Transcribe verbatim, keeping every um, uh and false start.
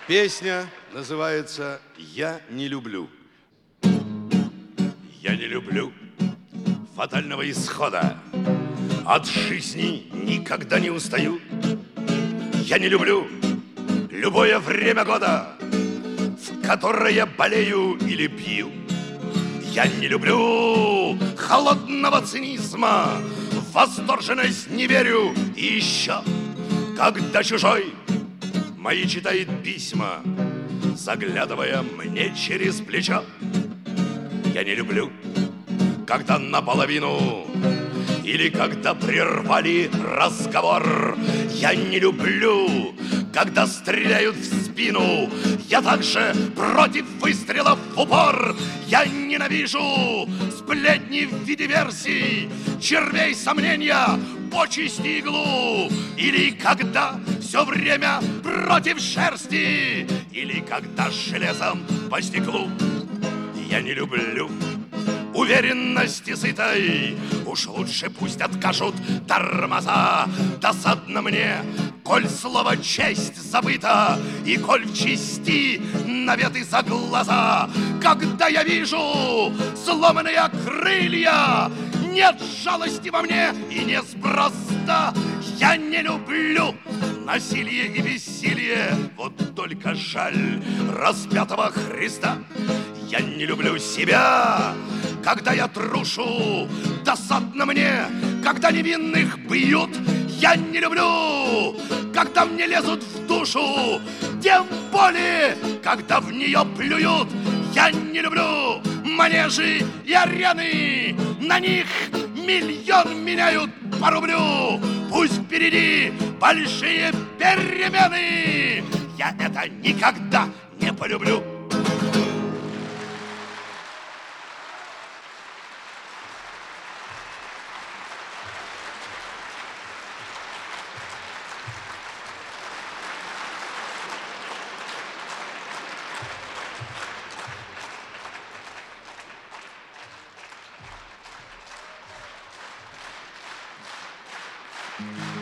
Песня называется «Я не люблю». Я не люблю фатального исхода. От жизни никогда не устаю. Я не люблю любое время года, в которое болею или пью. Я не люблю холодного цинизма, в восторженность не верю. И еще, когда чужой мои читает письма, заглядывая мне через плечо. Я не люблю, когда наполовину или когда прервали разговор. Я не люблю, когда стреляют в спину. Я также против выстрелов в упор. Я ненавижу сплетни в виде версий, червей сомнения, почести иглу. Или когда все время против шерсти, или когда железом по стеклу. Я не люблю уверенности сытой. Уж лучше пусть откажут тормоза. Досадно мне, коль слово честь забыто, и коль в чести наветы за глаза. Когда я вижу сломанные крылья, нет жалости во мне и неспроста. Я не люблю насилие и бессилие, вот только жаль распятого Христа. Я не люблю себя, когда я трушу. Досадно мне, когда невинных бьют. Я не люблю, когда мне лезут в душу, тем более, когда в нее плюют. Я не люблю манежи и арены, на них миллион меняют по рублю. Пусть впереди большие перемены, я это никогда не полюблю. Mm-hmm.